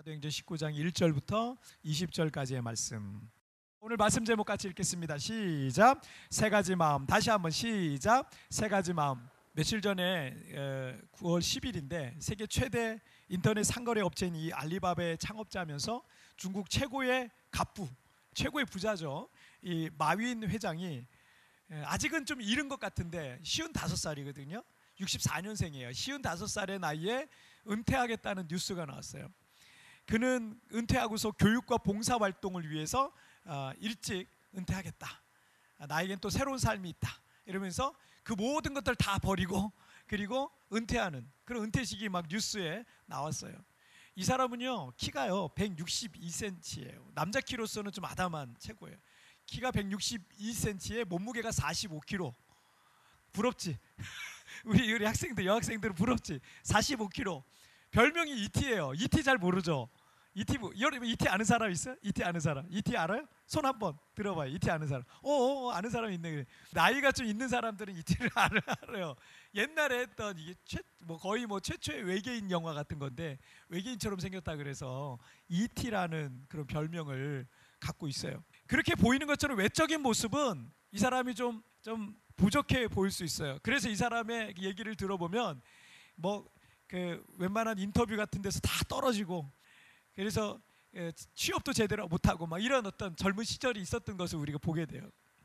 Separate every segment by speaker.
Speaker 1: 사도행전 19장 1절부터 20절까지의 말씀. 오늘 말씀 제목 같이 읽겠습니다. 시작. 세 가지 마음. 다시 한번 시작. 세 가지 마음. 며칠 전에 9월 10일인데 세계 최대 인터넷 상거래 업체인 이 알리바바의 창업자면서 중국 최고의 갑부, 최고의 부자죠. 이 마윈 회장이 아직은 좀 이른 것 같은데 55살이거든요. 64년생이에요. 55살의 나이에 은퇴하겠다는 뉴스가 나왔어요. 그는 은퇴하고서 교육과 봉사활동을 위해서 일찍 은퇴하겠다. 나에겐 또 새로운 삶이 있다. 이러면서 그 모든 것들 다 버리고 그리고 은퇴하는 그런 은퇴식이 막 뉴스에 나왔어요. 이 사람은요 키가요 162cm예요. 남자 키로서는 좀 아담한 체구예요. 키가 162cm에 몸무게가 45kg. 부럽지? 우리 학생들, 여학생들은 부럽지? 45kg. 별명이 이티예요. 이티 잘 모르죠? 이티 여러분 이티 아는 사람 있어요? 이티 아는 사람? 이티 알아요? 손 한번 들어봐요. 이티 아는 사람. 아는 사람 있네. 나이가 좀 있는 사람들은 이티를 알아요. 옛날에 했던 이게 거의 최초의 외계인 영화 같은 건데 외계인처럼 생겼다 그래서 이티라는 그런 별명을 갖고 있어요. 그렇게 보이는 것처럼 외적인 모습은 이 사람이 좀 부족해 보일 수 있어요. 그래서 이 사람의 얘기를 들어보면 웬만한 인터뷰 같은 데서 다 떨어지고 그래서 취업도 제대로 못하고 막 이런 어떤 젊은 시절이 있었던 것을 우리가 보게 돼요.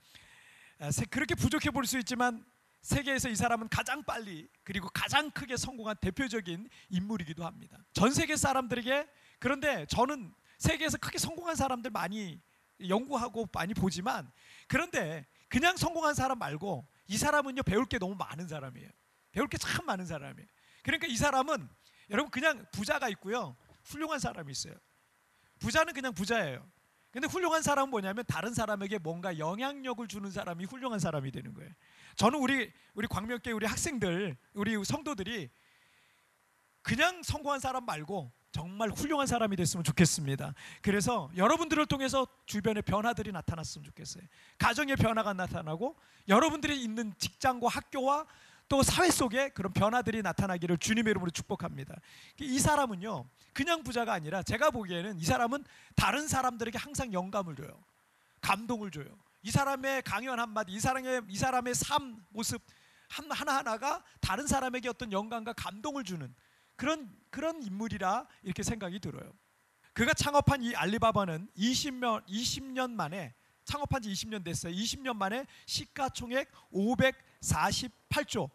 Speaker 1: 그렇게 부족해 보일 수 있지만 세계에서 이 사람은 가장 빨리 그리고 가장 크게 성공한 대표적인 인물이기도 합니다. 전 세계 사람들에게. 그런데 저는 세계에서 크게 성공한 사람들 많이 연구하고 많이 보지만 그런데 그냥 성공한 사람 말고 이 사람은요 배울 게 너무 많은 사람이에요. 배울 게 참 많은 사람이에요. 그러니까 이 사람은 여러분 그냥 부자가 있고요 훌륭한 사람이 있어요. 부자는 그냥 부자예요. 근데 훌륭한 사람은 뭐냐면 다른 사람에게 뭔가 영향력을 주는 사람이 훌륭한 사람이 되는 거예요. 저는 우리 광명교회 우리 학생들, 우리 성도들이 그냥 성공한 사람 말고 정말 훌륭한 사람이 됐으면 좋겠습니다. 그래서 여러분들을 통해서 주변에 변화들이 나타났으면 좋겠어요. 가정의 변화가 나타나고 여러분들이 있는 직장과 학교와 또 사회 속에 그런 변화들이 나타나기를 주님의 이름으로 축복합니다. 이 사람은요 그냥 부자가 아니라 제가 보기에는 이 사람은 다른 사람들에게 항상 영감을 줘요. 감동을 줘요. 이 사람의 강연 한마디, 이 사람의 삶 모습 하나하나가 다른 사람에게 어떤 영감과 감동을 주는 그런 인물이라 이렇게 생각이 들어요. 그가 창업한 이 알리바바는 20년 만에 창업한 지 20년 됐어요. 20년 만에 시가총액 548조.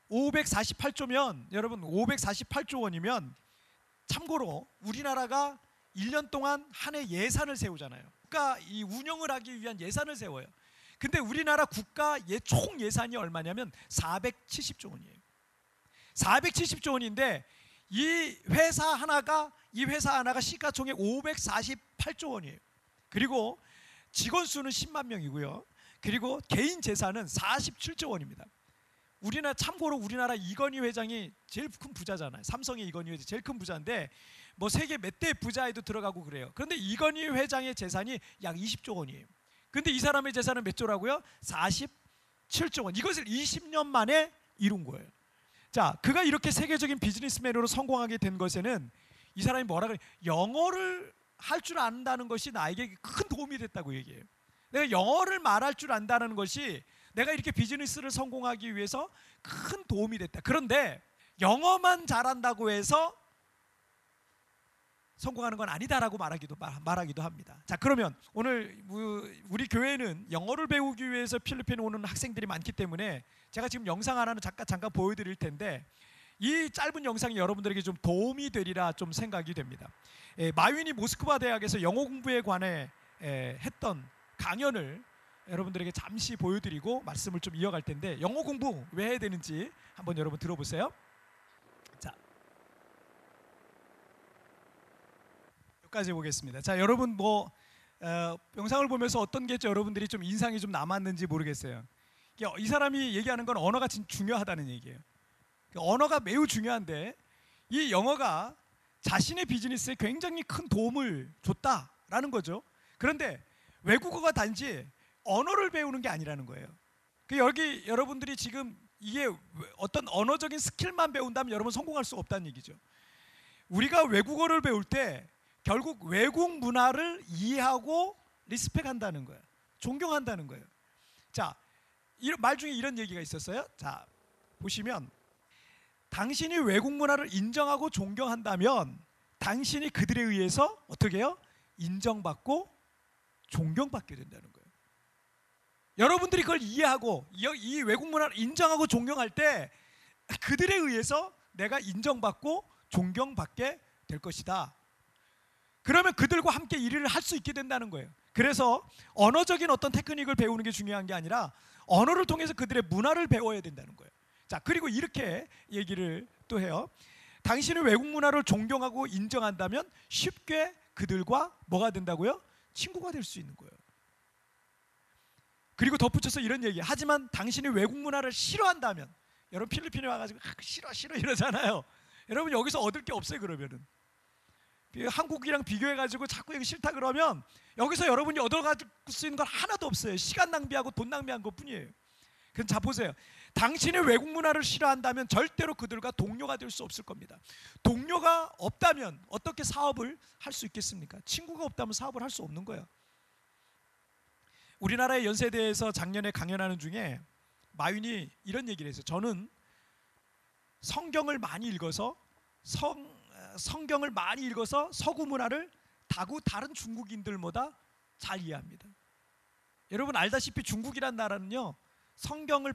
Speaker 1: 548조면 여러분 548조 원이면 참고로 우리나라가 1년 동안 한 해 예산을 세우잖아요. 국가 이 운영을 하기 위한 예산을 세워요. 근데 우리나라 국가 총 예산이 얼마냐면 470조 원이에요. 470조 원인데 이 회사 하나가 시가총액 548조 원이에요. 그리고 직원 수는 10만 명이고요. 그리고 개인 재산은 47조 원입니다. 참고로 우리나라 이건희 회장이 제일 큰 부자잖아요. 삼성의 이건희 회장이 제일 큰 부자인데 세계 몇 대 부자에도 들어가고 그래요. 그런데 이건희 회장의 재산이 약 20조 원이에요. 근데 이 사람의 재산은 몇 조라고요? 47조 원. 이것을 20년 만에 이룬 거예요. 자, 그가 이렇게 세계적인 비즈니스맨으로 성공하게 된 것에는 이 사람이 뭐라 그래요? 영어를 할 줄 안다는 것이 나에게 큰 도움이 됐다고 얘기해요. 내가 영어를 말할 줄 안다는 것이 내가 이렇게 비즈니스를 성공하기 위해서 큰 도움이 됐다. 그런데 영어만 잘한다고 해서 성공하는 건 아니다라고 말하기도 합니다. 자, 그러면 오늘 우리 교회는 영어를 배우기 위해서 필리핀에 오는 학생들이 많기 때문에 제가 지금 영상 하나는 잠깐 보여드릴 텐데 이 짧은 영상이 여러분들에게 좀 도움이 되리라 좀 생각이 됩니다. 마윈이 모스크바 대학에서 영어 공부에 관해 했던 강연을 여러분들에게 잠시 보여드리고 말씀을 좀 이어갈 텐데 영어 공부 왜 해야 되는지 한번 여러분 들어보세요. 자, 여기까지 보겠습니다. 자, 여러분 영상을 보면서 어떤 게 여러분들이 좀 인상이 좀 남았는지 모르겠어요. 이 사람이 얘기하는 건 언어가 진짜 중요하다는 얘기예요. 언어가 매우 중요한데 이 영어가 자신의 비즈니스에 굉장히 큰 도움을 줬다라는 거죠. 그런데 외국어가 단지 언어를 배우는 게 아니라는 거예요. 여기 여러분들이 지금 이게 어떤 언어적인 스킬만 배운다면 여러분 성공할 수 없다는 얘기죠. 우리가 외국어를 배울 때 결국 외국 문화를 이해하고 리스펙한다는 거예요. 존경한다는 거예요. 자, 말 중에 이런 얘기가 있었어요. 자, 보시면 당신이 외국 문화를 인정하고 존경한다면 당신이 그들에 의해서 어떻게 해요? 인정받고 존경받게 된다는 거예요. 여러분들이 그걸 이해하고 이 외국 문화를 인정하고 존경할 때 그들에 의해서 내가 인정받고 존경받게 될 것이다. 그러면 그들과 함께 일을 할 수 있게 된다는 거예요. 그래서 언어적인 어떤 테크닉을 배우는 게 중요한 게 아니라 언어를 통해서 그들의 문화를 배워야 된다는 거예요. 자, 그리고 이렇게 얘기를 또 해요. 당신은 외국 문화를 존경하고 인정한다면 쉽게 그들과 뭐가 된다고요? 친구가 될 수 있는 거예요. 그리고 덧붙여서 이런 얘기. 하지만 당신이 외국 문화를 싫어한다면, 여러분 필리핀에 와가지고 싫어 이러잖아요. 여러분 여기서 얻을 게 없어요. 그러면은 한국이랑 비교해가지고 자꾸 이거 싫다 그러면 여기서 여러분이 얻어가질 수 있는 건 하나도 없어요. 시간 낭비하고 돈 낭비한 것뿐이에요. 그럼 자 보세요. 당신이 외국 문화를 싫어한다면 절대로 그들과 동료가 될 수 없을 겁니다. 동료가 없다면 어떻게 사업을 할 수 있겠습니까? 친구가 없다면 사업을 할 수 없는 거예요. 우리나라의 연세대에서 작년에 강연하는 중에 마윈이 이런 얘기를 했어요. 저는 성경을 많이 읽어서 서구 문화를 다른 중국인들보다 잘 이해합니다. 여러분 알다시피 중국이란 나라는요, 성경을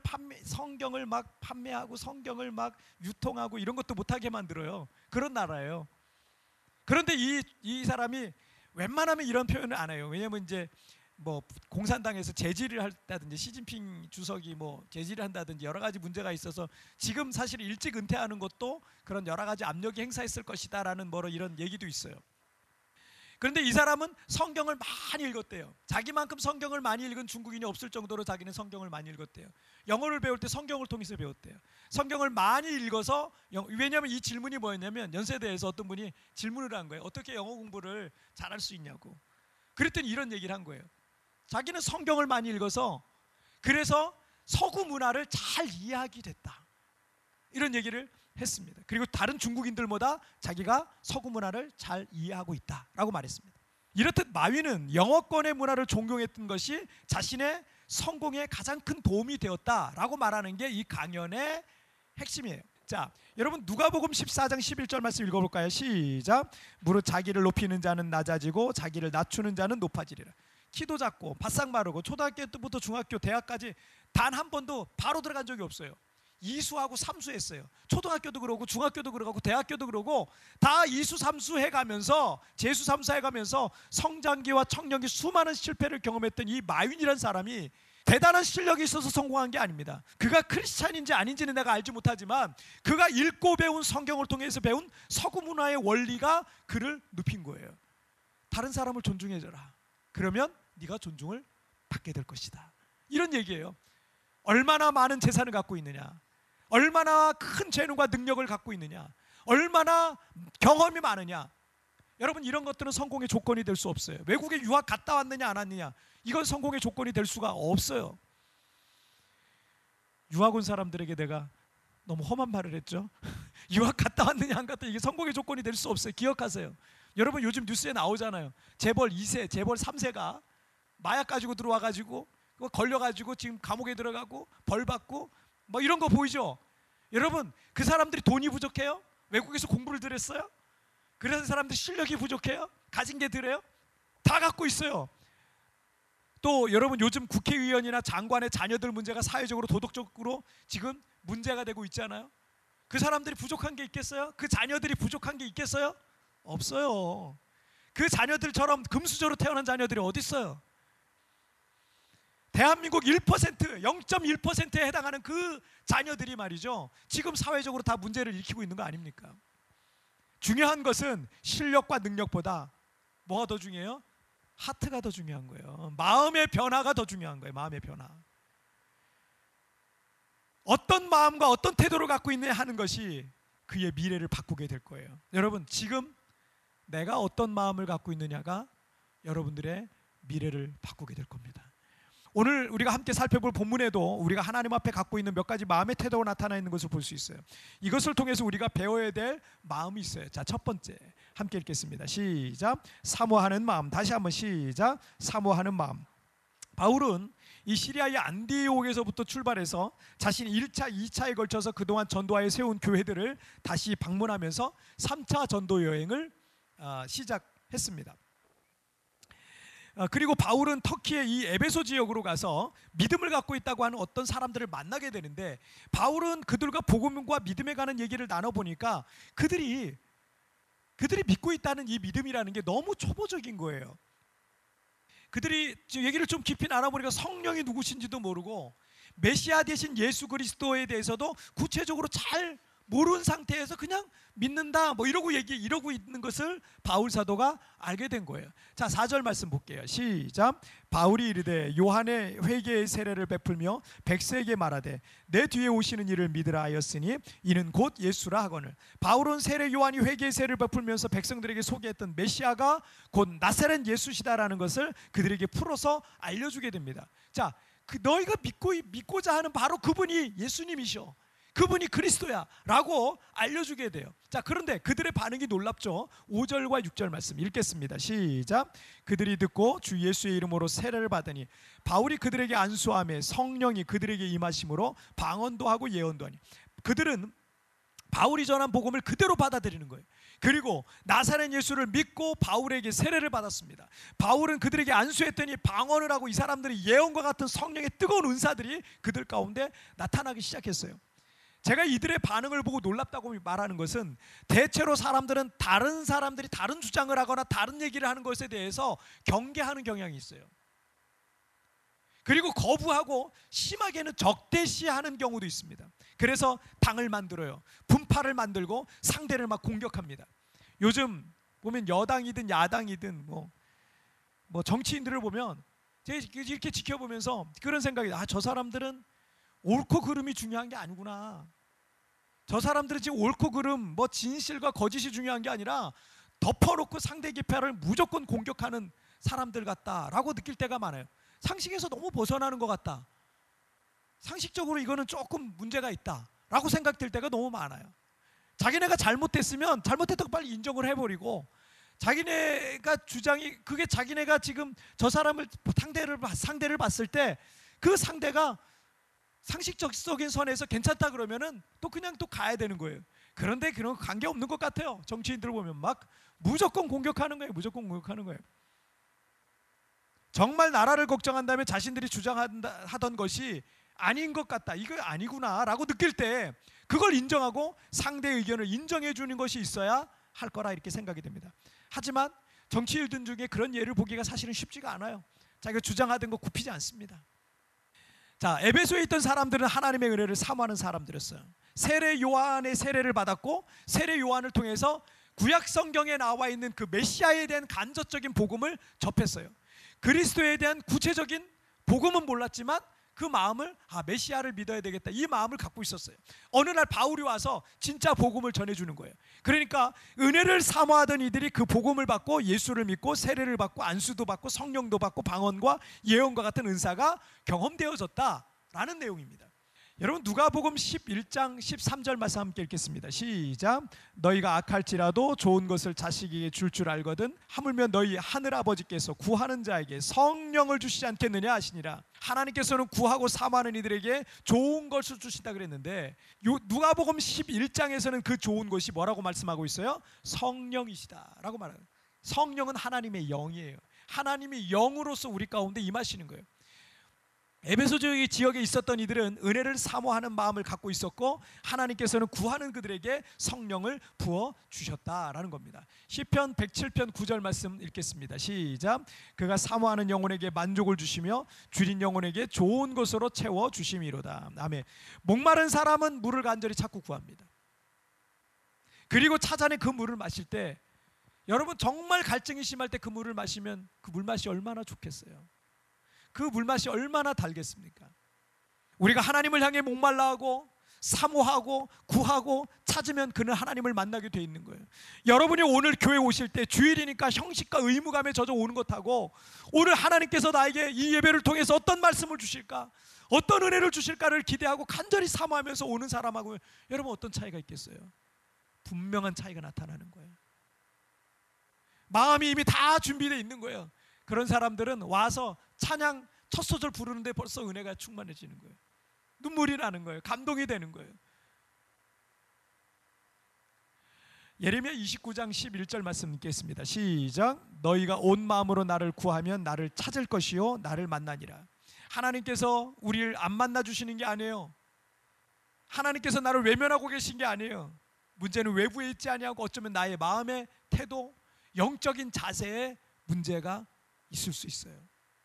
Speaker 1: 막 판매하고 성경을 막 유통하고 이런 것도 못하게 만들어요. 그런 나라예요. 그런데 이 사람이 웬만하면 이런 표현을 안 해요. 왜냐면 이제 뭐 공산당에서 제지를 한다든지 시진핑 주석이 뭐 제지를 한다든지 여러 가지 문제가 있어서 지금 사실 일찍 은퇴하는 것도 그런 여러 가지 압력이 행사했을 것이다라는 뭐로 이런 얘기도 있어요. 그런데 이 사람은 성경을 많이 읽었대요. 자기만큼 성경을 많이 읽은 중국인이 없을 정도로 자기는 성경을 많이 읽었대요. 영어를 배울 때 성경을 통해서 배웠대요. 성경을 많이 읽어서, 왜냐하면 이 질문이 뭐였냐면 연세대에서 어떤 분이 질문을 한 거예요. 어떻게 영어 공부를 잘할 수 있냐고. 그랬더니 이런 얘기를 한 거예요. 자기는 성경을 많이 읽어서 그래서 서구 문화를 잘 이해하게 됐다. 이런 얘기를 했습니다. 그리고 다른 중국인들보다 자기가 서구 문화를 잘 이해하고 있다라고 말했습니다. 이렇듯 마윈은 영어권의 문화를 존경했던 것이 자신의 성공에 가장 큰 도움이 되었다라고 말하는 게 이 강연의 핵심이에요. 자, 여러분 누가복음 14장 11절 말씀 읽어볼까요? 시작. 무릇 자기를 높이는 자는 낮아지고 자기를 낮추는 자는 높아지리라. 키도 작고 바싹 마르고 초등학교 때부터 중학교 대학까지 단 한 번도 바로 들어간 적이 없어요. 이수하고 삼수 했어요. 초등학교도 그러고 중학교도 그러고 대학교도 그러고 다 이수 삼수 해가면서 재수 삼수 해가면서 성장기와 청년기 수많은 실패를 경험했던 이 마윈이라는 사람이 대단한 실력이 있어서 성공한 게 아닙니다. 그가 크리스찬인지 아닌지는 내가 알지 못하지만 그가 읽고 배운 성경을 통해서 배운 서구 문화의 원리가 그를 눕힌 거예요. 다른 사람을 존중해줘라. 그러면 네가 존중을 받게 될 것이다. 이런 얘기예요. 얼마나 많은 재산을 갖고 있느냐, 얼마나 큰 재능과 능력을 갖고 있느냐, 얼마나 경험이 많으냐, 여러분 이런 것들은 성공의 조건이 될 수 없어요. 외국에 유학 갔다 왔느냐 안 왔느냐, 이건 성공의 조건이 될 수가 없어요. 유학 온 사람들에게 내가 너무 험한 말을 했죠. 유학 갔다 왔느냐 안 갔다, 이게 성공의 조건이 될 수 없어요. 기억하세요. 여러분 요즘 뉴스에 나오잖아요. 재벌 2세, 재벌 3세가 마약 가지고 들어와가지고 걸려가지고 지금 감옥에 들어가고 벌 받고 뭐 이런 거 보이죠? 여러분 그 사람들이 돈이 부족해요? 외국에서 공부를 들였어요? 그래서 사람들이 실력이 부족해요? 가진 게 덜해요? 다 갖고 있어요. 또 여러분 요즘 국회의원이나 장관의 자녀들 문제가 사회적으로 도덕적으로 지금 문제가 되고 있잖아요. 그 사람들이 부족한 게 있겠어요? 그 자녀들이 부족한 게 있겠어요? 없어요. 그 자녀들처럼 금수저로 태어난 자녀들이 어디 있어요? 대한민국 1%, 0.1%에 해당하는 그 자녀들이 말이죠, 지금 사회적으로 다 문제를 일으키고 있는 거 아닙니까? 중요한 것은 실력과 능력보다 뭐가 더 중요해요? 하트가 더 중요한 거예요. 마음의 변화가 더 중요한 거예요. 마음의 변화. 어떤 마음과 어떤 태도를 갖고 있느냐 하는 것이 그의 미래를 바꾸게 될 거예요. 여러분 지금 내가 어떤 마음을 갖고 있느냐가 여러분들의 미래를 바꾸게 될 겁니다. 오늘 우리가 함께 살펴볼 본문에도 우리가 하나님 앞에 갖고 있는 몇 가지 마음의 태도가 나타나 있는 것을 볼 수 있어요. 이것을 통해서 우리가 배워야 될 마음이 있어요. 자, 첫 번째 함께 읽겠습니다. 시작. 사모하는 마음. 다시 한번 시작. 사모하는 마음. 바울은 이 시리아의 안디옥에서부터 출발해서 자신이 1차, 2차에 걸쳐서 그동안 전도하여 세운 교회들을 다시 방문하면서 3차 전도 여행을 시작했습니다. 그리고 바울은 터키의 이 에베소 지역으로 가서 믿음을 갖고 있다고 하는 어떤 사람들을 만나게 되는데, 바울은 그들과 복음과 믿음에 관한 얘기를 나눠보니까 그들이 믿고 있다는 이 믿음이라는 게 너무 초보적인 거예요. 그들이 얘기를 좀 깊이 나눠보니까 성령이 누구신지도 모르고 메시아 대신 예수 그리스도에 대해서도 구체적으로 잘 모르는 상태에서 그냥 믿는다 뭐 이러고 있는 것을 바울 사도가 알게 된 거예요. 자, 4절 말씀 볼게요. 시작. 바울이 이르되 요한의 회개의 세례를 베풀며 백세에게 말하되 내 뒤에 오시는 이를 믿으라 하였으니 이는 곧 예수라 하거늘. 바울은 세례 요한이 회개의 세례를 베풀면서 백성들에게 소개했던 메시아가 곧 나사렛 예수시다라는 것을 그들에게 풀어서 알려주게 됩니다. 자, 너희가 믿고자 하는 바로 그분이 예수님이셔, 그분이 그리스도야 라고 알려주게 돼요. 자, 그런데 그들의 반응이 놀랍죠. 5절과 6절 말씀 읽겠습니다. 시작. 그들이 듣고 주 예수의 이름으로 세례를 받으니 바울이 그들에게 안수하며 성령이 그들에게 임하심으로 방언도 하고 예언도 하니. 그들은 바울이 전한 복음을 그대로 받아들이는 거예요. 그리고 나사렛 예수를 믿고 바울에게 세례를 받았습니다. 바울은 그들에게 안수했더니 방언을 하고 이 사람들이 예언과 같은 성령의 뜨거운 은사들이 그들 가운데 나타나기 시작했어요. 제가 이들의 반응을 보고 놀랍다고 말하는 것은 대체로 사람들은 다른 사람들이 다른 주장을 하거나 다른 얘기를 하는 것에 대해서 경계하는 경향이 있어요. 그리고 거부하고 심하게는 적대시하는 경우도 있습니다. 그래서 당을 만들어요. 분파를 만들고 상대를 막 공격합니다. 요즘 보면 여당이든 야당이든 뭐 정치인들을 보면 제가 이렇게 지켜보면서 그런 생각이, 저 사람들은 옳고 그름이 중요한 게 아니구나. 저 사람들은 지금 옳고 그름, 진실과 거짓이 중요한 게 아니라 덮어놓고 상대 기파를 무조건 공격하는 사람들 같다라고 느낄 때가 많아요. 상식에서 너무 벗어나는 것 같다. 상식적으로 이거는 조금 문제가 있다라고 생각될 때가 너무 많아요. 자기네가 잘못했으면 잘못했다고 빨리 인정을 해버리고, 자기네가 주장이 그게 자기네가 지금 저 사람을 상대를 봤을 때 그 상대가 상식적인 선에서 괜찮다 그러면은 또 그냥 또 가야 되는 거예요. 그런데 그런 관계 없는 것 같아요. 정치인들 보면 막 무조건 공격하는 거예요. 무조건 공격하는 거예요. 정말 나라를 걱정한다면 자신들이 주장하던 것이 아닌 것 같다, 이거 아니구나 라고 느낄 때 그걸 인정하고 상대의 의견을 인정해 주는 것이 있어야 할 거라 이렇게 생각이 됩니다. 하지만 정치인들 중에 그런 예를 보기가 사실은 쉽지가 않아요. 자기가 주장하던 거 굽히지 않습니다. 자, 에베소에 있던 사람들은 하나님의 은혜를 사모하는 사람들이었어요. 세례 요한의 세례를 받았고, 세례 요한을 통해서 구약 성경에 나와 있는 그 메시아에 대한 간접적인 복음을 접했어요. 그리스도에 대한 구체적인 복음은 몰랐지만 그 마음을, 메시아를 믿어야 되겠다, 이 마음을 갖고 있었어요. 어느 날 바울이 와서 진짜 복음을 전해주는 거예요. 그러니까 은혜를 사모하던 이들이 그 복음을 받고 예수를 믿고 세례를 받고 안수도 받고 성령도 받고 방언과 예언과 같은 은사가 경험되어졌다라는 내용입니다. 여러분, 누가복음 11장 13절 말씀 함께 읽겠습니다. 시작. 너희가 악할지라도 좋은 것을 자식에게 줄 알거든 하물며 너희 하늘아버지께서 구하는 자에게 성령을 주시지 않겠느냐 하시니라. 하나님께서는 구하고 사모하는 이들에게 좋은 것을 주신다 그랬는데, 누가복음 11장에서는 그 좋은 것이 뭐라고 말씀하고 있어요? 성령이시다 라고 말해요. 성령은 하나님의 영이에요. 하나님이 영으로서 우리 가운데 임하시는 거예요. 에베소 지역에 있었던 이들은 은혜를 사모하는 마음을 갖고 있었고, 하나님께서는 구하는 그들에게 성령을 부어 주셨다라는 겁니다. 시편 107편 9절 말씀 읽겠습니다. 시작. 그가 사모하는 영혼에게 만족을 주시며 줄인 영혼에게 좋은 것으로 채워 주심이로다. 아멘. 목마른 사람은 물을 간절히 찾고 구합니다. 그리고 찾아내 그 물을 마실 때, 여러분 정말 갈증이 심할 때 그 물을 마시면 그 물맛이 얼마나 좋겠어요. 그 물맛이 얼마나 달겠습니까? 우리가 하나님을 향해 목말라하고 사모하고 구하고 찾으면 그는 하나님을 만나게 돼 있는 거예요. 여러분이 오늘 교회 오실 때 주일이니까 형식과 의무감에 젖어 오는 것하고 오늘 하나님께서 나에게 이 예배를 통해서 어떤 말씀을 주실까, 어떤 은혜를 주실까를 기대하고 간절히 사모하면서 오는 사람하고 여러분 어떤 차이가 있겠어요? 분명한 차이가 나타나는 거예요. 마음이 이미 다 준비되어 있는 거예요. 그런 사람들은 와서 찬양 첫 소절 부르는데 벌써 은혜가 충만해지는 거예요. 눈물이 나는 거예요. 감동이 되는 거예요. 예레미야 29장 11절 말씀 읽겠습니다. 시작. 너희가 온 마음으로 나를 구하면 나를 찾을 것이요 나를 만나니라. 하나님께서 우리를 안 만나 주시는 게 아니에요. 하나님께서 나를 외면하고 계신 게 아니에요. 문제는 외부에 있지 아니하고 어쩌면 나의 마음의 태도, 영적인 자세에 문제가 있을 수 있어요.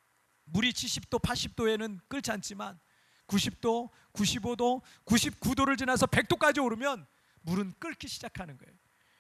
Speaker 1: 물이 70도, 80도에는 끓지 않지만 90도, 95도, 99도를 지나서 100도까지 오르면 물은 끓기 시작하는 거예요.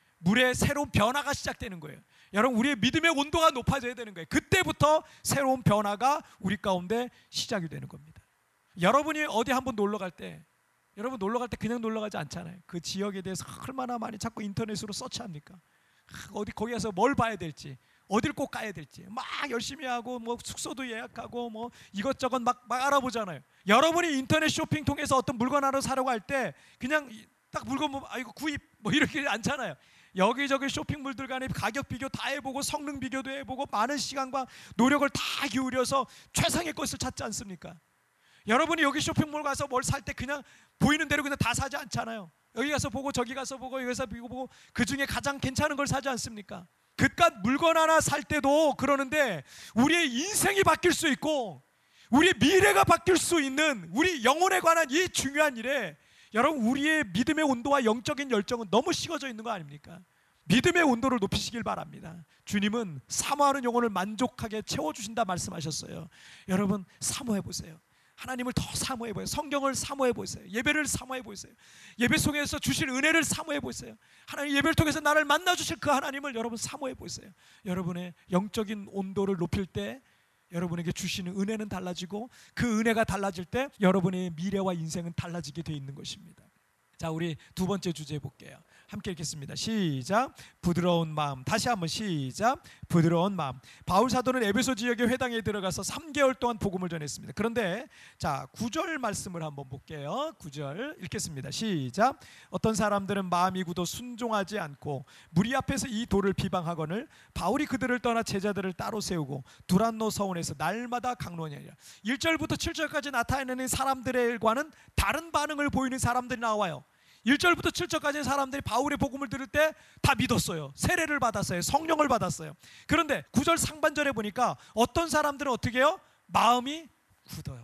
Speaker 1: 물의 새로운 변화가 시작되는 거예요. 여러분, 우리의 믿음의 온도가 높아져야 되는 거예요. 그때부터 새로운 변화가 우리 가운데 시작이 되는 겁니다. 여러분이 어디 한번 놀러 갈 때, 여러분 놀러 갈 때 그냥 놀러 가지 않잖아요. 그 지역에 대해서 얼마나 많이 자꾸 인터넷으로 서치합니까? 어디 거기 가서 뭘 봐야 될지, 어딜 꼭 가야 될지 막 열심히 하고 뭐 숙소도 예약하고 뭐 이것저것 막 알아보잖아요. 여러분이 인터넷 쇼핑 통해서 어떤 물건 하나 사려고 할 때 그냥 딱 물건 뭐 이거 구입 뭐 이렇게 않잖아요. 여기저기 쇼핑몰들 간에 가격 비교 다 해보고 성능 비교도 해보고 많은 시간과 노력을 다 기울여서 최상의 것을 찾지 않습니까? 여러분이 여기 쇼핑몰 가서 뭘 살 때 그냥 보이는 대로 그냥 다 사지 않잖아요. 여기 가서 보고 저기 가서 보고 여기서 보고 그 중에 가장 괜찮은 걸 사지 않습니까? 그깟 물건 하나 살 때도 그러는데 우리의 인생이 바뀔 수 있고 우리의 미래가 바뀔 수 있는 우리 영혼에 관한 이 중요한 일에 여러분 우리의 믿음의 온도와 영적인 열정은 너무 식어져 있는 거 아닙니까? 믿음의 온도를 높이시길 바랍니다. 주님은 사모하는 영혼을 만족하게 채워주신다 말씀하셨어요. 여러분 사모해 보세요. 하나님을 더 사모해 보세요. 성경을 사모해 보세요. 예배를 사모해 보세요. 예배 속에서 주실 은혜를 사모해 보세요. 하나님 예배를 통해서 나를 만나 주실 그 하나님을 여러분 사모해 보세요. 여러분의 영적인 온도를 높일 때 여러분에게 주시는 은혜는 달라지고 그 은혜가 달라질 때 여러분의 미래와 인생은 달라지게 되어 있는 것입니다. 자, 우리 두 번째 주제 볼게요. 함께 읽겠습니다. 시작. 부드러운 마음. 다시 한번 시작. 부드러운 마음. 바울 사도는 에베소 지역의 회당에 들어가서 3개월 동안 복음을 전했습니다. 그런데 자 9절 말씀을 한번 볼게요. 9절 읽겠습니다. 시작. 어떤 사람들은 마음이 굳어 순종하지 않고 무리 앞에서 이 도를 비방하거늘 바울이 그들을 떠나 제자들을 따로 세우고 두란노 서원에서 날마다 강론하니라. 1절부터 7절까지 나타내는 사람들과는 다른 반응을 보이는 사람들이 나와요. 1절부터 7절까지 사람들이 바울의 복음을 들을 때 다 믿었어요. 세례를 받았어요. 성령을 받았어요. 그런데 9절 상반절에 보니까 어떤 사람들은 어떻게 해요? 마음이 굳어요.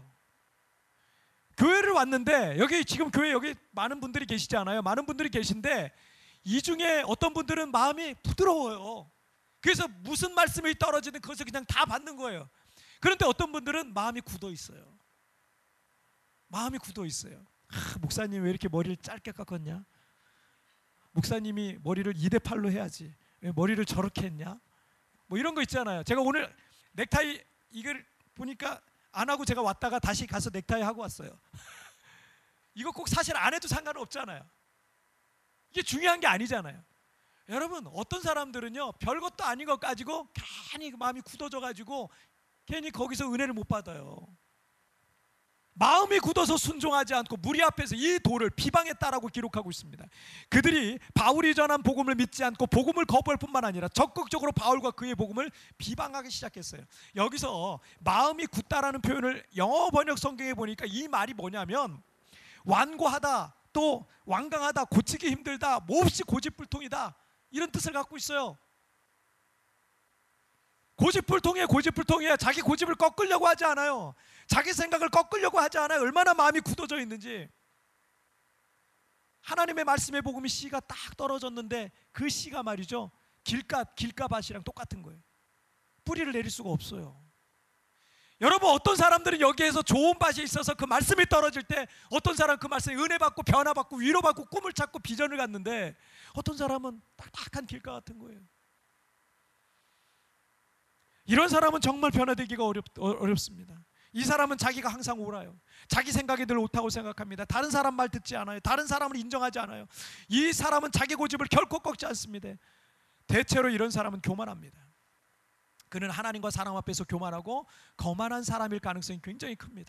Speaker 1: 교회를 왔는데 여기 지금 교회 여기 많은 분들이 계시지 않아요? 많은 분들이 계신데 이 중에 어떤 분들은 마음이 부드러워요. 그래서 무슨 말씀이 떨어지든 그것을 그냥 다 받는 거예요. 그런데 어떤 분들은 마음이 굳어 있어요. 마음이 굳어 있어요. 목사님 왜 이렇게 머리를 짧게 깎았냐? 목사님이 머리를 2대8로 해야지 왜 머리를 저렇게 했냐? 뭐 이런 거 있잖아요. 제가 오늘 넥타이 이걸 보니까 안 하고 제가 왔다가 다시 가서 넥타이 하고 왔어요. 이거 꼭 사실 안 해도 상관은 없잖아요. 이게 중요한 게 아니잖아요. 여러분 어떤 사람들은요 별것도 아닌 것 가지고 괜히 마음이 굳어져 가지고 괜히 거기서 은혜를 못 받아요. 마음이 굳어서 순종하지 않고 무리 앞에서 이 도를 비방했다라고 기록하고 있습니다. 그들이 바울이 전한 복음을 믿지 않고 복음을 거부할 뿐만 아니라 적극적으로 바울과 그의 복음을 비방하기 시작했어요. 여기서 마음이 굳다라는 표현을 영어 번역 성경에 보니까 이 말이 뭐냐면 완고하다, 또 완강하다, 고치기 힘들다, 몹시 고집불통이다 이런 뜻을 갖고 있어요. 고집불통이에요. 자기 고집을 꺾으려고 하지 않아요. 자기 생각을 꺾으려고 하지 않아요. 얼마나 마음이 굳어져 있는지. 하나님의 말씀의 복음이 씨가 딱 떨어졌는데 그 씨가 말이죠 길가밭이랑 똑같은 거예요. 뿌리를 내릴 수가 없어요. 여러분 어떤 사람들은 여기에서 좋은 밭이 있어서 그 말씀이 떨어질 때 어떤 사람은 그 말씀에 은혜 받고 변화 받고 위로 받고 꿈을 찾고 비전을 갖는데 어떤 사람은 딱딱한 길가 같은 거예요. 이런 사람은 정말 변화되기가 어렵습니다. 이 사람은 자기가 항상 옳아요. 자기 생각이 늘 옳다고 생각합니다. 다른 사람 말 듣지 않아요. 다른 사람을 인정하지 않아요. 이 사람은 자기 고집을 결코 꺾지 않습니다. 대체로 이런 사람은 교만합니다. 그는 하나님과 사람 앞에서 교만하고 거만한 사람일 가능성이 굉장히 큽니다.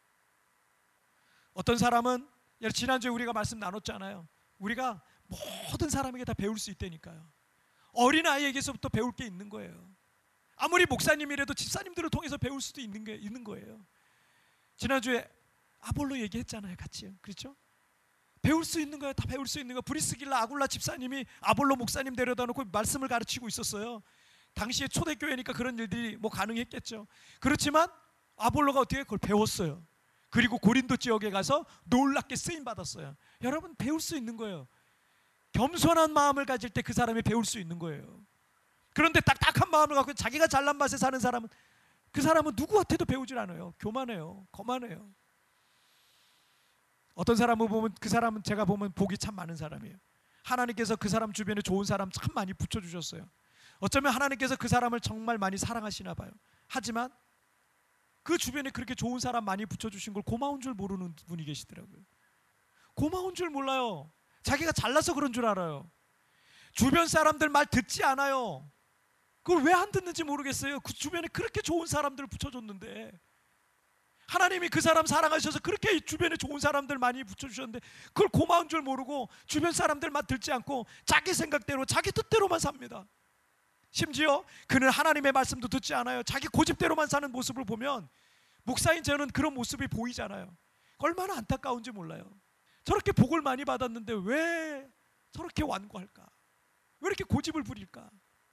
Speaker 1: 어떤 사람은 지난주에 우리가 말씀 나눴잖아요. 우리가 모든 사람에게 다 배울 수 있다니까요. 어린아이에게서부터 배울 게 있는 거예요. 아무리 목사님이라도 집사님들을 통해서 배울 수도 있는 거예요. 지난주에 아볼로 얘기했잖아요. 같이요. 그렇죠? 배울 수 있는 거예요. 다 배울 수 있는 거. 브리스길라 아굴라 집사님이 아볼로 목사님 데려다 놓고 말씀을 가르치고 있었어요. 당시에 초대교회니까 그런 일들이 가능했겠죠. 그렇지만 아볼로가 어떻게 그걸 배웠어요. 그리고 고린도 지역에 가서 놀랍게 쓰임 받았어요. 여러분, 배울 수 있는 거예요. 겸손한 마음을 가질 때 그 사람이 배울 수 있는 거예요. 그런데 딱딱한 마음을 갖고 자기가 잘난 맛에 사는 사람은, 그 사람은 누구한테도 배우질 않아요. 교만해요. 거만해요. 어떤 사람을 보면 그 사람은 제가 보면 복이 참 많은 사람이에요. 하나님께서 그 사람 주변에 좋은 사람 참 많이 붙여주셨어요. 어쩌면 하나님께서 그 사람을 정말 많이 사랑하시나 봐요. 하지만 그 주변에 그렇게 좋은 사람 많이 붙여주신 걸 고마운 줄 모르는 분이 계시더라고요. 고마운 줄 몰라요. 자기가 잘나서 그런 줄 알아요. 주변 사람들 말 듣지 않아요. 그걸 왜 안 듣는지 모르겠어요. 그 주변에 그렇게 좋은 사람들을 붙여줬는데, 하나님이 그 사람 사랑하셔서 그렇게 주변에 좋은 사람들 많이 붙여주셨는데 그걸 고마운 줄 모르고 주변 사람들 말 듣지 않고 자기 생각대로 자기 뜻대로만 삽니다. 심지어 그는 하나님의 말씀도 듣지 않아요. 자기 고집대로만 사는 모습을 보면 목사인 저는 그런 모습이 보이잖아요. 얼마나 안타까운지 몰라요. 저렇게 복을 많이 받았는데 왜 저렇게 완고할까? 왜 이렇게 고집을 부릴까?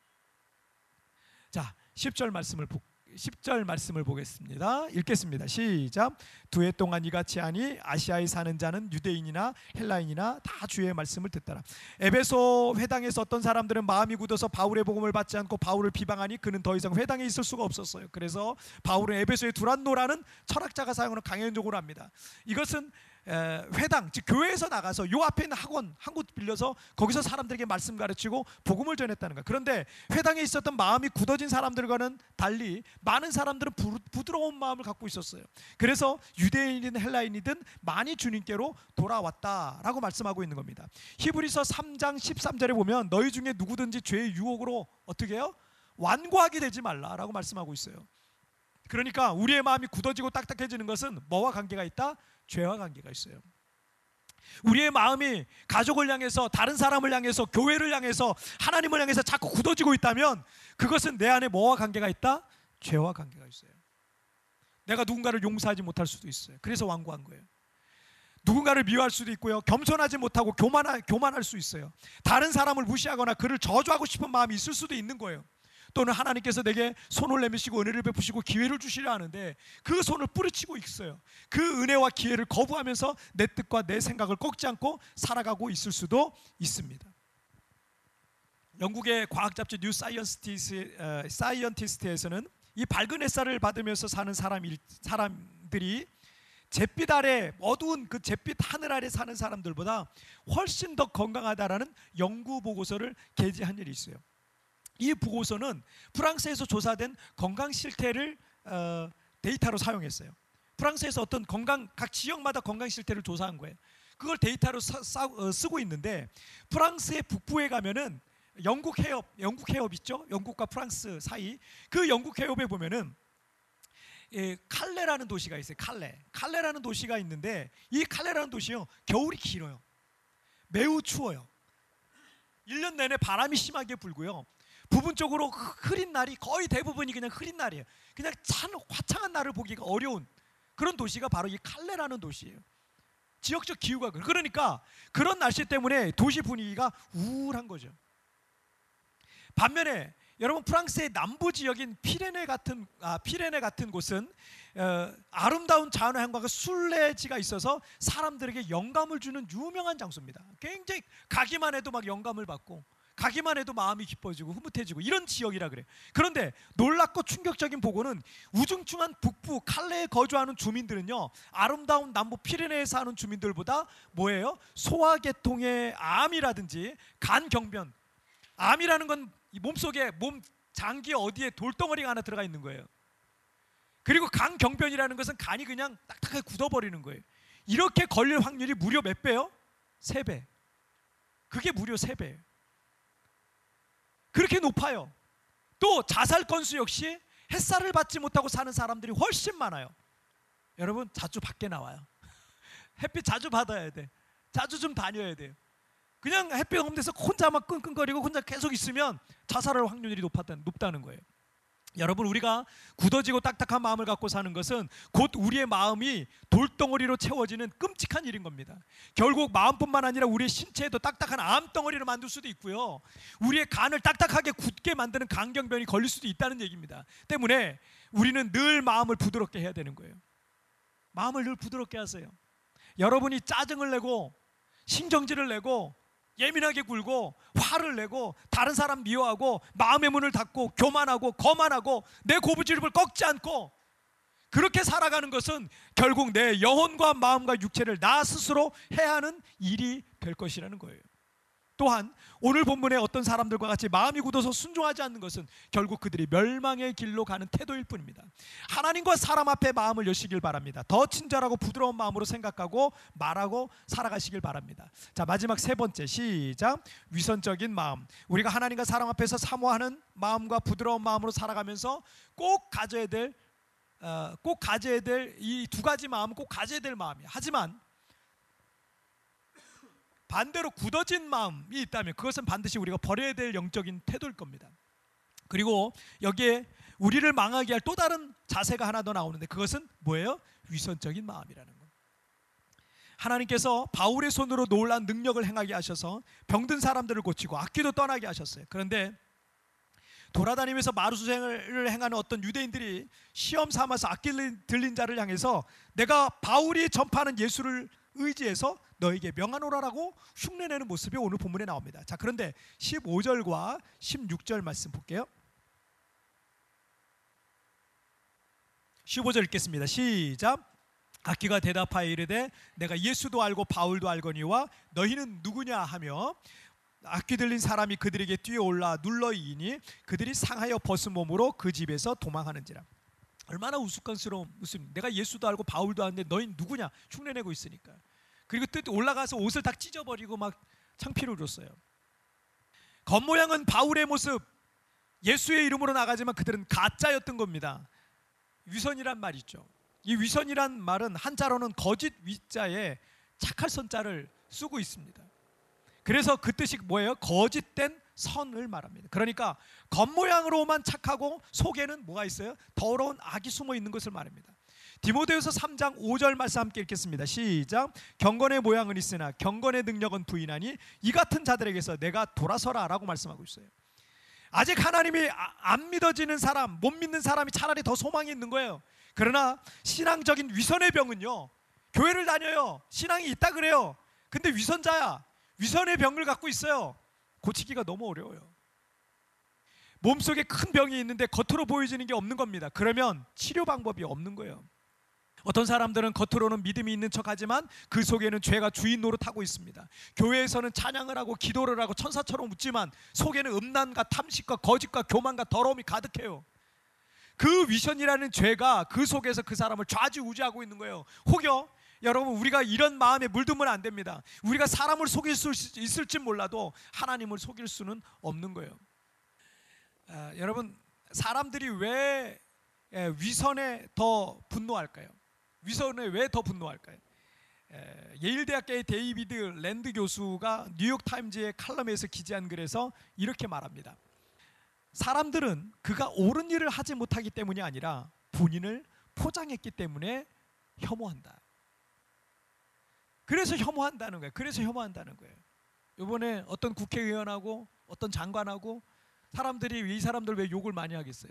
Speaker 1: 자, 10절 말씀을 보겠습니다. 읽겠습니다. 시작. 2해 동안 이같이 하니 아시아에 사는 자는 유대인이나 헬라인이나 다 주의 말씀을 듣더라. 에베소 회당에서 어떤 사람들은 마음이 굳어서 바울의 복음을 받지 않고 바울을 비방하니 그는 더 이상 회당에 있을 수가 없었어요. 그래서 바울은 에베소의 두란노라는 철학자가 사용하는 강연적으로 합니다. 이것은 회당, 즉 교회에서 나가서 요 앞에 있는 학원 한 곳 빌려서 거기서 사람들에게 말씀 가르치고 복음을 전했다는 거예요. 그런데 회당에 있었던 마음이 굳어진 사람들과는 달리 많은 사람들은 부드러운 마음을 갖고 있었어요. 그래서 유대인이든 헬라인이든 많이 주님께로 돌아왔다라고 말씀하고 있는 겁니다. 히브리서 3장 13절에 보면 너희 중에 누구든지 죄의 유혹으로 어떻게 해요? 완고하게 되지 말라라고 말씀하고 있어요. 그러니까 우리의 마음이 굳어지고 딱딱해지는 것은 뭐와 관계가 있다? 죄와 관계가 있어요. 우리의 마음이 가족을 향해서, 다른 사람을 향해서, 교회를 향해서, 하나님을 향해서 자꾸 굳어지고 있다면 그것은 내 안에 뭐와 관계가 있다? 죄와 관계가 있어요. 내가 누군가를 용서하지 못할 수도 있어요. 그래서 완고한 거예요. 누군가를 미워할 수도 있고요. 겸손하지 못하고 교만할 수 있어요. 다른 사람을 무시하거나 그를 저주하고 싶은 마음이 있을 수도 있는 거예요. 또는 하나님께서 내게 손을 내미시고 은혜를 베푸시고 기회를 주시려 하는데 그 손을 뿌리치고 있어요. 그 은혜와 기회를 거부하면서 내 뜻과 내 생각을 꺾지 않고 살아가고 있을 수도 있습니다. 영국의 과학 잡지 뉴 사이언티스트에서는 이 밝은 햇살을 받으면서 사는 사람들이 잿빛 아래, 어두운 그 잿빛 하늘 아래 사는 사람들보다 훨씬 더 건강하다라는 연구 보고서를 게재한 일이 있어요. 이 보고서는 프랑스에서 조사된 건강 실태를 데이터로 사용했어요. 프랑스에서 어떤 각 지역마다 건강 실태를 조사한 거예요. 그걸 데이터로 쓰고 있는데, 프랑스의 북부에 가면은 영국 해협 있죠? 영국과 프랑스 사이 그 영국 해협에 보면은 칼레라는 도시가 있어요. 칼레라는 도시가 있는데 이 칼레라는 도시요, 겨울이 길어요. 매우 추워요. 1년 내내 바람이 심하게 불고요. 부분적으로 흐린 날이, 거의 대부분이 그냥 흐린 날이에요. 그냥 화창한 날을 보기가 어려운 그런 도시가 바로 이 칼레라는 도시예요. 지역적 기후가 그러니까 그런 날씨 때문에 도시 분위기가 우울한 거죠. 반면에 여러분, 프랑스의 남부 지역인 피레네 같은 곳은 아름다운 자연환경과 순례지가 있어서 사람들에게 영감을 주는 유명한 장소입니다. 굉장히 가기만 해도 막 영감을 받고, 가기만 해도 마음이 기뻐지고 흐뭇해지고 이런 지역이라 그래요. 그런데 놀랍고 충격적인 보고는 우중충한 북부 칼레에 거주하는 주민들은요, 아름다운 남부 피레네에 사는 주민들보다 뭐예요? 소화계통의 암이라든지 간경변, 암이라는 건 이 몸속에 장기 어디에 돌덩어리가 하나 들어가 있는 거예요. 그리고 간경변이라는 것은 간이 그냥 딱딱하게 굳어버리는 거예요. 이렇게 걸릴 확률이 무려 몇 배요? 3배. 그게 무려 3배예요. 그렇게 높아요. 또 자살 건수 역시 햇살을 받지 못하고 사는 사람들이 훨씬 많아요. 여러분 자주 밖에 나와요. 햇빛 자주 받아야 돼. 자주 좀 다녀야 돼요. 그냥 햇빛 없는 데서 혼자 막 끙끙거리고 혼자 계속 있으면 자살할 확률이 높다는 거예요. 여러분, 우리가 굳어지고 딱딱한 마음을 갖고 사는 것은 곧 우리의 마음이 돌덩어리로 채워지는 끔찍한 일인 겁니다. 결국 마음뿐만 아니라 우리의 신체에도 딱딱한 암덩어리를 만들 수도 있고요, 우리의 간을 딱딱하게 굳게 만드는 간경변이 걸릴 수도 있다는 얘기입니다. 때문에 우리는 늘 마음을 부드럽게 해야 되는 거예요. 마음을 늘 부드럽게 하세요. 여러분이 짜증을 내고 신경질을 내고 예민하게 굴고 화를 내고 다른 사람 미워하고 마음의 문을 닫고 교만하고 거만하고 내 고부지름을 꺾지 않고 그렇게 살아가는 것은 결국 내 영혼과 마음과 육체를 나 스스로 해야 하는 일이 될 것이라는 거예요. 또한 오늘 본문에 어떤 사람들과 같이 마음이 굳어서 순종하지 않는 것은 결국 그들이 멸망의 길로 가는 태도일 뿐입니다. 하나님과 사람 앞에 마음을 여시길 바랍니다. 더 친절하고 부드러운 마음으로 생각하고 말하고 살아가시길 바랍니다. 자, 마지막 3번째, 시작. 위선적인 마음. 우리가 하나님과 사람 앞에서 사모하는 마음과 부드러운 마음으로 살아가면서 꼭 가져야 될 이 2가지 마음은 꼭 가져야 될 마음이에요. 하지만 반대로 굳어진 마음이 있다면 그것은 반드시 우리가 버려야 될 영적인 태도일 겁니다. 그리고 여기에 우리를 망하게 할 또 다른 자세가 하나 더 나오는데 그것은 뭐예요? 위선적인 마음이라는 것. 하나님께서 바울의 손으로 놀라운 능력을 행하게 하셔서 병든 사람들을 고치고 악귀도 떠나게 하셨어요. 그런데 돌아다니면서 마루수행을 행하는 어떤 유대인들이 시험 삼아서 악기 들린 자를 향해서 내가 바울이 전파하는 예수를 의지해서 너에게 명하노라라고 흉내내는 모습이 오늘 본문에 나옵니다. 자, 그런데 15절과 16절 말씀 볼게요. 15절 읽겠습니다. 시작. 악기가 대답하여 이르되 내가 예수도 알고 바울도 알거니와 너희는 누구냐 하며 악기 들린 사람이 그들에게 뛰어올라 눌러이니 그들이 상하여 벗은 몸으로 그 집에서 도망하는지라. 얼마나 우스꽝스러운 모습. 내가 예수도 알고 바울도 아는데 너희 누구냐 흉내내고 있으니까. 그리고 또 올라가서 옷을 다 찢어버리고 막 창피를 줬어요. 겉모양은 바울의 모습, 예수의 이름으로 나가지만 그들은 가짜였던 겁니다. 위선이란 말 있죠. 이 위선이란 말은 한자로는 거짓 위자에 착할 선자를 쓰고 있습니다. 그래서 그 뜻이 뭐예요? 거짓된 선을 말합니다. 그러니까 겉모양으로만 착하고 속에는 뭐가 있어요? 더러운 악이 숨어 있는 것을 말합니다. 디모데후서 3장 5절 말씀 함께 읽겠습니다. 시작. 경건의 모양은 있으나 경건의 능력은 부인하니 이 같은 자들에게서 내가 돌아서라 라고 말씀하고 있어요. 아직 하나님이 안 믿어지는 사람, 못 믿는 사람이 차라리 더 소망이 있는 거예요. 그러나 신앙적인 위선의 병은요, 교회를 다녀요, 신앙이 있다 그래요, 근데 위선자야, 위선의 병을 갖고 있어요. 고치기가 너무 어려워요. 몸속에 큰 병이 있는데 겉으로 보여지는 게 없는 겁니다. 그러면 치료 방법이 없는 거예요. 어떤 사람들은 겉으로는 믿음이 있는 척하지만 그 속에는 죄가 주인 노릇하고 있습니다. 교회에서는 찬양을 하고 기도를 하고 천사처럼 웃지만 속에는 음란과 탐식과 거짓과 교만과 더러움이 가득해요. 그 위선이라는 죄가 그 속에서 그 사람을 좌지우지하고 있는 거예요. 혹여 여러분, 우리가 이런 마음에 물들면 안 됩니다. 우리가 사람을 속일 수 있을지 몰라도 하나님을 속일 수는 없는 거예요. 여러분, 사람들이 왜 위선에 더 분노할까요? 위선에 왜 더 분노할까요? 예일대학교의 데이비드 랜드 교수가 뉴욕타임즈의 칼럼에서 기재한 글에서 이렇게 말합니다. 사람들은 그가 옳은 일을 하지 못하기 때문이 아니라 본인을 포장했기 때문에 혐오한다. 그래서 혐오한다는 거예요. 그래서 혐오한다는 거예요. 이번에 어떤 국회의원하고 어떤 장관하고 사람들이 이 사람들 왜 욕을 많이 하겠어요?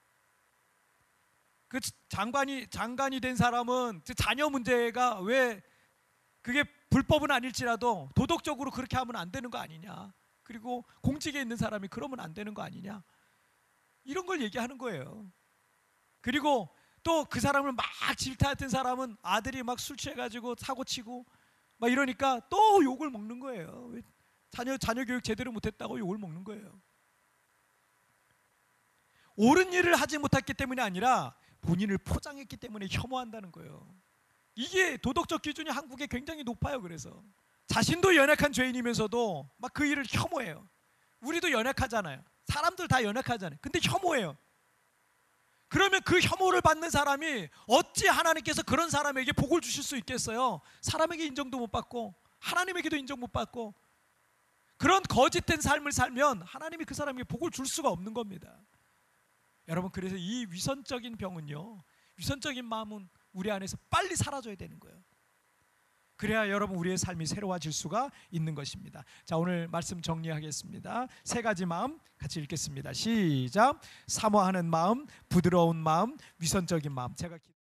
Speaker 1: 그 장관이 된 사람은 자녀 문제가 왜 그게 불법은 아닐지라도 도덕적으로 그렇게 하면 안 되는 거 아니냐, 그리고 공직에 있는 사람이 그러면 안 되는 거 아니냐, 이런 걸 얘기하는 거예요. 그리고 또 그 사람을 막 질타했던 사람은 아들이 막 술 취해가지고 사고치고 막 이러니까 또 욕을 먹는 거예요. 왜 자녀 교육 제대로 못했다고 욕을 먹는 거예요. 옳은 일을 하지 못했기 때문이 아니라 본인을 포장했기 때문에 혐오한다는 거예요. 이게 도덕적 기준이 한국에 굉장히 높아요. 그래서 자신도 연약한 죄인이면서도 막 그 일을 혐오해요. 우리도 연약하잖아요. 사람들 다 연약하잖아요. 근데 혐오해요. 그러면 그 혐오를 받는 사람이 어찌 하나님께서 그런 사람에게 복을 주실 수 있겠어요? 사람에게 인정도 못 받고 하나님에게도 인정 못 받고 그런 거짓된 삶을 살면 하나님이 그 사람에게 복을 줄 수가 없는 겁니다. 여러분, 그래서 이 위선적인 병은요, 위선적인 마음은 우리 안에서 빨리 사라져야 되는 거예요. 그래야 여러분 우리의 삶이 새로워질 수가 있는 것입니다. 자, 오늘 말씀 정리하겠습니다. 세 가지 마음 같이 읽겠습니다. 시작. 사모하는 마음, 부드러운 마음, 위선적인 마음. 제가